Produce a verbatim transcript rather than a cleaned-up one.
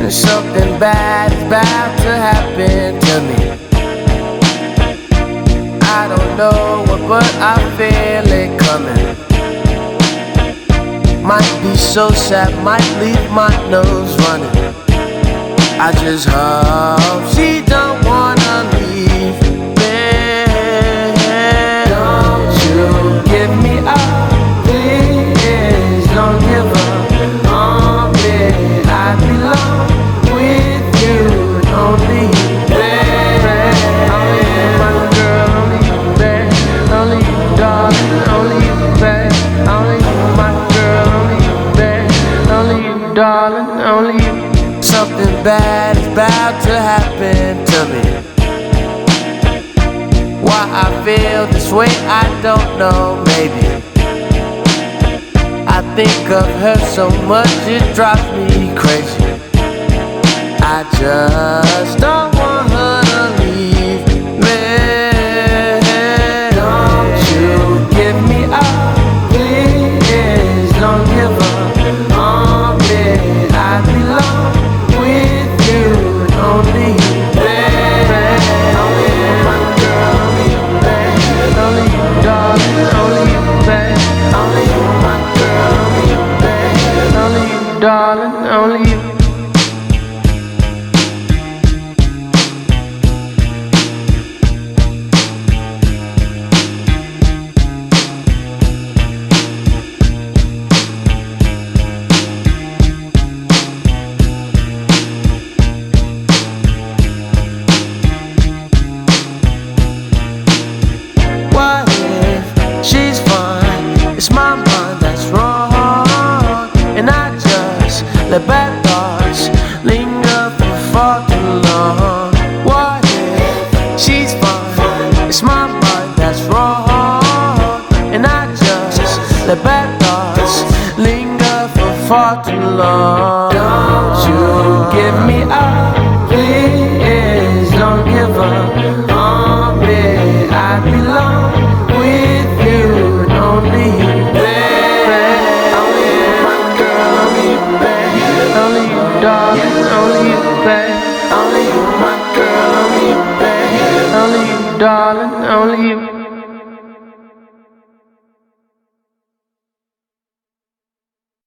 Something bad is about to happen to me. I don't know what, but I feel it coming. Might be so sad, might leave my nose running. I just hope she don't wanna leave me. Don't you give me up, please. Don't give up on me. I belong with you, only you, baby. Only you, my girl, only you, baby. Only you, darling, only you, baby. Only you, my girl, only you, baby. Only you, darling, only you. Something bad is about to happen to me. Why I feel this way, I don't know, maybe. I think of her so much, it drives me crazy. I just don't want her to leave me. Don't you give me up, please. Don't give up on me. I belong with you, only you, baby. Only you, my girl, only you, baby. Only you, darling, only you, baby. Only you, my girl, only you, baby. Only you, darling, only you. It's my mind that's wrong, and I just let bad thoughts linger for far too long. What if she's fine? It's my mind that's wrong, and I just let bad thoughts linger for far too long. Don't you